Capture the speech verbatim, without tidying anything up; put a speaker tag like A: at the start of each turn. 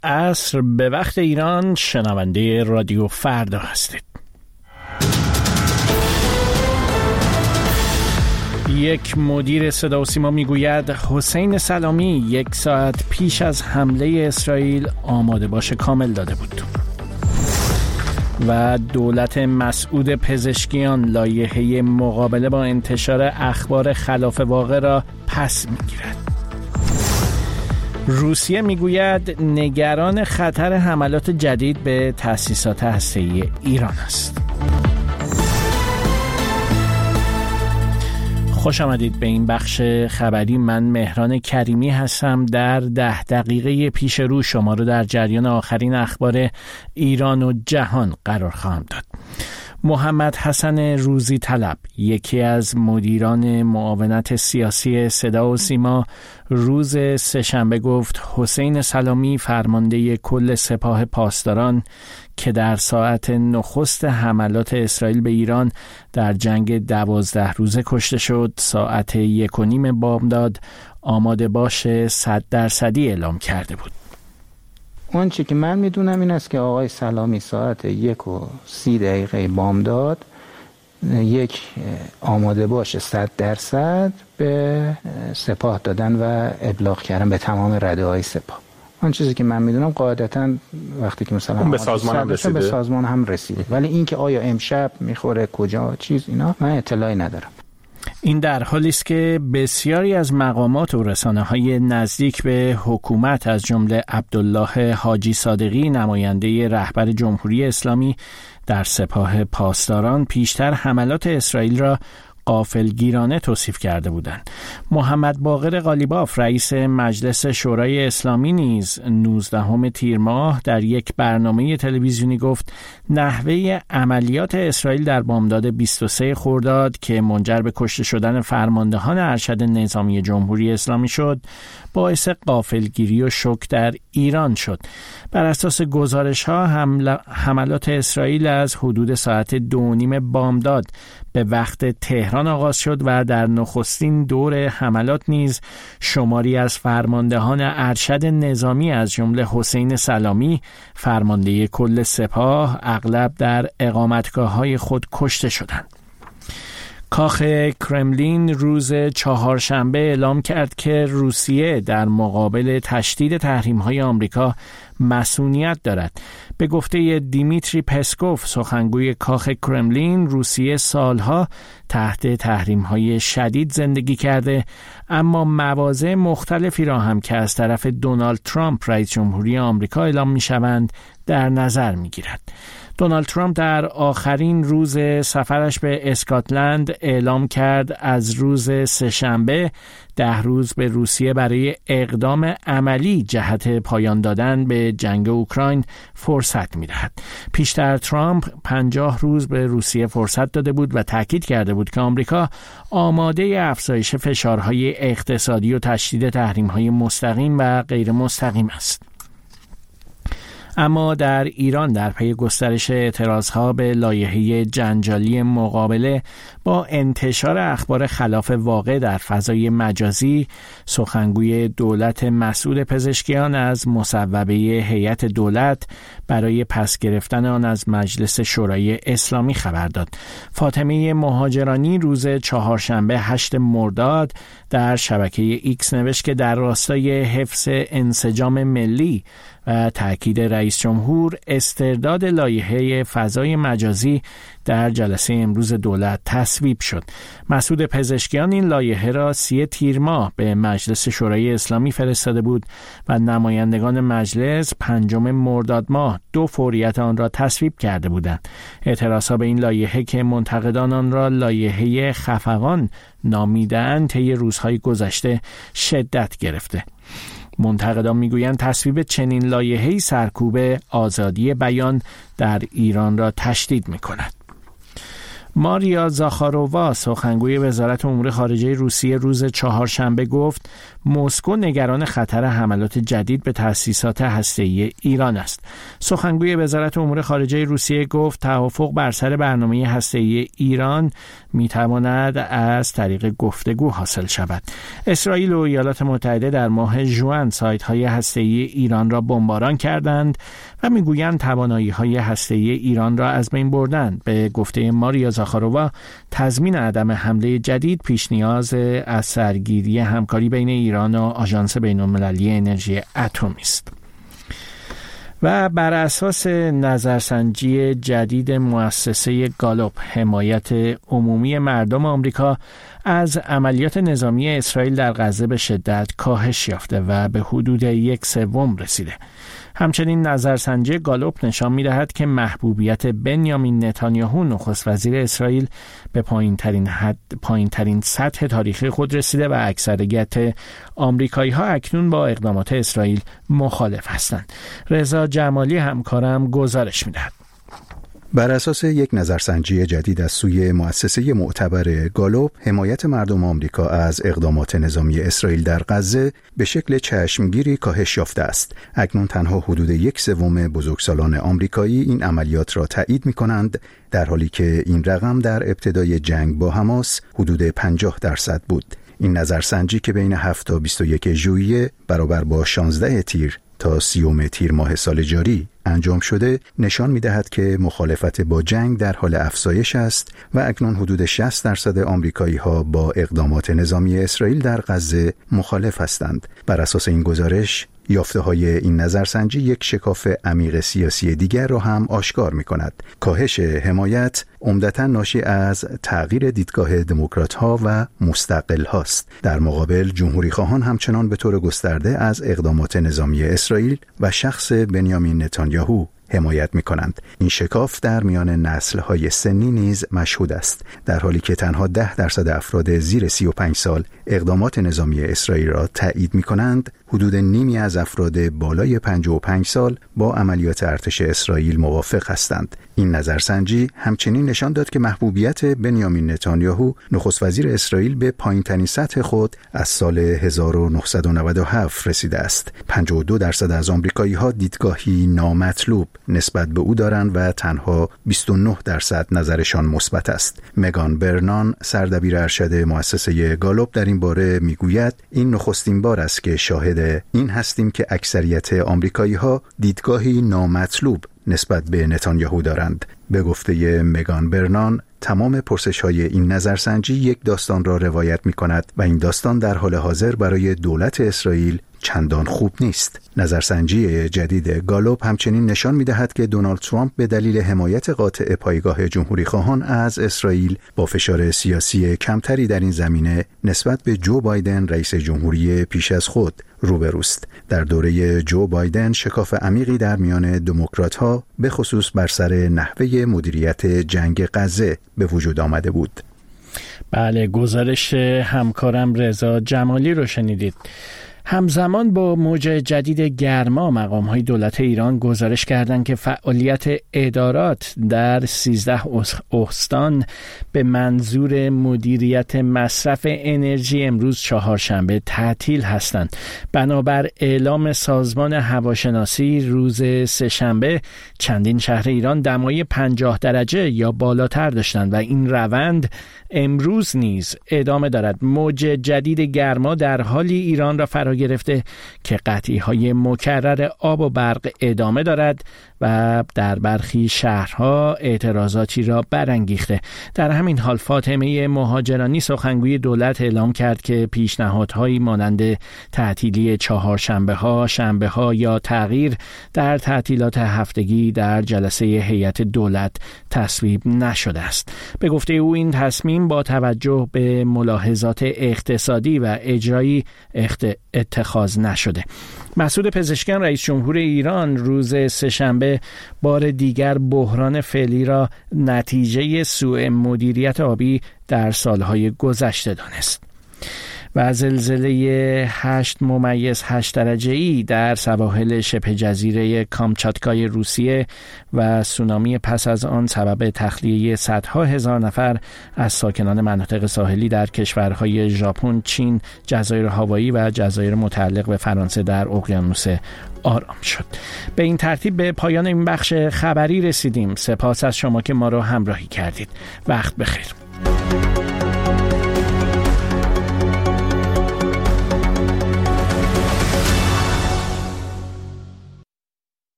A: عصر به وقت ایران شنونده رادیو فردا هستید. یک مدیر صدا و سیما میگوید حسین سلامی یک ساعت پیش از حمله اسرائیل آماده باش کامل داده بود. و دولت مسعود پزشکیان لایحه مقابله با انتشار اخبار خلاف واقع را پس میگیرد. روسیه میگوید نگران خطر حملات جدید به تأسیسات هسته‌ای ایران است. خوش آمدید به این بخش خبری. من مهران کریمی هستم. در ده دقیقه پیش رو شما رو در جریان آخرین اخبار ایران و جهان قرار خواهم داد. محمد حسن روزی طلب، یکی از مدیران معاونت سیاسی صدا و سیما، روز سه‌شنبه گفت حسین سلامی فرمانده کل سپاه پاسداران که در ساعت نخست حملات اسرائیل به ایران در جنگ دوازده روزه کشته شد، ساعت یک و نیم بامداد آماده باش صد درصدی اعلام کرده بود.
B: اون چی که من میدونم این است که آقای سلامی ساعت یک و سی دقیقه بامداد یک آماده باش صد درصد به سپاه دادن و ابلاغ کردن به تمام رده های سپاه. آن چیزی که من میدونم قاعدتاً وقتی که مثلا
C: به سازمان هم رسیده
B: به سازمان هم رسیده، ولی این که آیا امشب میخوره کجا چیز اینا من اطلاعی ندارم.
A: این در حالی است که بسیاری از مقامات و رسانه‌های نزدیک به حکومت از جمله عبدالله حاجی صادقی نماینده رهبر جمهوری اسلامی در سپاه پاسداران پیشتر حملات اسرائیل را غافلگیرانه توصیف کرده بودند. محمد باقر قالیباف رئیس مجلس شورای اسلامی نیز نوزدهم تیر ماه در یک برنامه تلویزیونی گفت نحوه عملیات اسرائیل در بامداد بیست و سوم خرداد که منجر به کشته شدن فرماندهان ارشد نظامی جمهوری اسلامی شد باعث غافلگیری و شوک در ایران شد. بر اساس گزارش‌ها حمل... حملات اسرائیل از حدود ساعت دو و نیم بامداد به وقت تهران آغاز شد و در نخستین دور حملات نیز شماری از فرماندهان ارشد نظامی از جمله حسین سلامی فرمانده کل سپاه اغلب در اقامتگاه‌های خود کشته شدند. کاخ کرملین روز چهارشنبه اعلام کرد که روسیه در مقابل تشدید تحریم‌های آمریکا مسئولیت دارد. به گفته دیمیتری پسکوف سخنگوی کاخ کرملین، روسیه سالها تحت تحریم‌های شدید زندگی کرده اما مواضع مختلفی را هم که از طرف دونالد ترامپ رئیس جمهوری آمریکا اعلام می‌شوند در نظر می‌گیرد. دونالد ترامپ در آخرین روز سفرش به اسکاتلند اعلام کرد از روز سه‌شنبه ده روز به روسیه برای اقدام عملی جهت پایان دادن به جنگ اوکراین فرصت می‌دهد. پیشتر ترامپ پنجاه روز به روسیه فرصت داده بود و تاکید کرده بود که آمریکا آماده افزایش فشارهای اقتصادی و تشدید تحریم‌های مستقیم و غیر مستقیم است. اما در ایران در پی گسترش اعتراضها به لایحه جنجالی مقابله با انتشار اخبار خلاف واقع در فضای مجازی، سخنگوی دولت مسعود پزشکیان از مصوبه هیئت دولت برای پس گرفتن آن از مجلس شورای اسلامی خبر داد. فاطمه مهاجرانی روز چهارشنبه هشتم مرداد در شبکه ایکس نوشت که در راستای حفظ انسجام ملی و تأکید رئیس جمهور استرداد لایحه فضای مجازی در جلسه امروز دولت تصویب شد. مسعود پزشکیان این لایحه را سی تیر ماه به مجلس شورای اسلامی فرستاده بود و نمایندگان مجلس پنجم مرداد ماه دو فوریت آن را تصویب کرده بودند. اعتراضها به این لایحه که منتقدان آن را لایحه خفقان نامیده‌اند طی روزهای گذشته شدت گرفته. منتقدان میگویند تصویب چنین لایحه‌ای سرکوب آزادی بیان در ایران را تشدید می‌کند. ماریا زاخارووا سخنگوی وزارت امور خارجه روسیه روز چهارشنبه گفت مسکو نگران خطر حملات جدید به تأسیسات هسته‌ای ایران است. سخنگوی وزارت امور خارجه روسیه گفت توافق بر سر برنامه هسته‌ای ایران میتواند از طریق گفتگو حاصل شود. اسرائیل و ایالات متحده در ماه ژوئن سایت‌های هسته‌ای ایران را بمباران کردند و میگویند توانایی‌های هسته‌ای ایران را از بین بردند. به گفته ماریا زاخارووا تضمین عدم حمله جدید پیش نیاز از سرگیری همکاری بین ایران و آژانس بین‌المللی انرژی اتمی است. و بر اساس نظرسنجی جدید مؤسسه گالوپ حمایت عمومی مردم آمریکا از عملیات نظامی اسرائیل در غزه به شدت کاهش یافته و به حدود یک سوم رسیده. همچنین نظرسنجی گالوپ نشان می‌دهد که محبوبیت بنیامین نتانیاهو نخست وزیر اسرائیل به پایین‌ترین حد پایین‌ترین سطح تاریخی خود رسیده و اکثریت آمریکایی‌ها اکنون با اقدامات اسرائیل مخالف هستند. رضا جمالی همکارم گزارش می‌دهد.
C: بر اساس یک نظرسنجی جدید از سوی مؤسسه معتبر گالوپ، حمایت مردم آمریکا از اقدامات نظامی اسرائیل در غزه به شکل چشمگیری کاهش یافته است. اکنون تنها حدود یک سوم بزرگسالان آمریکایی این عملیات را تایید می‌کنند، در حالی که این رقم در ابتدای جنگ با حماس حدود پنجاه درصد بود. این نظرسنجی که بین هفت تا بیست و یک ژوئیه برابر با شانزده تیر تا سیوم تیر ماه سال جاری انجام شده نشان می‌دهد که مخالفت با جنگ در حال افزایش است و اکنون حدود شصت درصد آمریکایی‌ها با اقدامات نظامی اسرائیل در غزه مخالف هستند. بر اساس این گزارش یافته‌های این نظرسنجی یک شکاف عمیق سیاسی دیگر را هم آشکار می‌کند. کاهش حمایت عمدتاً ناشی از تغییر دیدگاه دموکرات‌ها و مستقل‌هاست. در مقابل جمهوری‌خواهان همچنان به طور گسترده از اقدامات نظامی اسرائیل و شخص بنیامین نتانیاهو حمایت می‌کنند. این شکاف در میان نسل‌های سنی نیز مشهود است، در حالی که تنها ده درصد افراد زیر سی و پنج سال اقدامات نظامی اسرائیل را تایید می‌کنند. حدود نیمی از افراد بالای پنجاه و پنج سال با عملیات ارتش اسرائیل موافق هستند. این نظرسنجی همچنین نشان داد که محبوبیت بنیامین نتانیاهو نخست وزیر اسرائیل به پایین‌ترین سطح خود از سال هزار و نهصد و نود و هفت رسیده است. پنجاه و دو درصد از آمریکایی‌ها دیدگاهی نامطلوب نسبت به او دارند و تنها بیست و نه درصد نظرشان مثبت است. مگان برنان سردبیر ارشد مؤسسه گالوپ در این باره میگوید این نخستین بار است که شاهد این هستیم که اکثریت آمریکایی‌ها دیدگاهی نامطلوب نسبت به نتانیاهو دارند. به گفته مگان برنان تمام پرسش‌های این نظرسنجی یک داستان را روایت می‌کند و این داستان در حال حاضر برای دولت اسرائیل چندان خوب نیست. نظرسنجی جدید گالوپ همچنین نشان می‌دهد که دونالد ترامپ به دلیل حمایت قاطع پایگاه جمهوری‌خواهان از اسرائیل با فشار سیاسی کمتری در این زمینه نسبت به جو بایدن رئیس جمهوری پیش از خود روبروست. در دوره جو بایدن شکاف عمیقی در میان دموکرات‌ها به خصوص بر سر نحوه مدیریت جنگ غزه به وجود آمده بود.
A: بله، گزارش همکارم رضا جمالی رو شنیدید. همزمان با موج جدید گرما مقام‌های دولت ایران گزارش کردند که فعالیت ادارات در سیزده استان به منظور مدیریت مصرف انرژی امروز چهارشنبه تعطیل هستند. بنابر اعلام سازمان هواشناسی روز سه‌شنبه چندین شهر ایران دمای پنجاه درجه یا بالاتر داشتند و این روند امروز نیز ادامه دارد. موج جدید گرما در حالی ایران را فرا گرفته که قطعی‌های مکرر آب و برق ادامه دارد و در برخی شهرها اعتراضاتی را برانگیخته. در همین حال فاطمه مهاجرانی سخنگوی دولت اعلام کرد که پیشنهادهایی مانند تعطیلی چهارشنبه‌ها، شنبه‌ها یا تغییر در تعطیلات هفتگی در جلسه هیئت دولت تصویب نشده است. به گفته او این تصمیم با توجه به ملاحظات اقتصادی و اجرایی اتخاذ نشده. مسعود پزشکیان رئیس جمهور ایران روز سه‌شنبه بار دیگر بحران فعلی را نتیجه سوء مدیریت آبی در سالهای گذشته دانست. و زلزله هشت ممیز هشت درجه ای در سواحل شبه جزیره کامچاتکای روسیه و سونامی پس از آن سبب تخلیه صدها هزار نفر از ساکنان مناطق ساحلی در کشورهای ژاپن، چین، جزایر هاوایی و جزایر متعلق به فرانسه در اقیانوس آرام شد. به این ترتیب به پایان این بخش خبری رسیدیم. سپاس از شما که ما را همراهی کردید. وقت بخیر.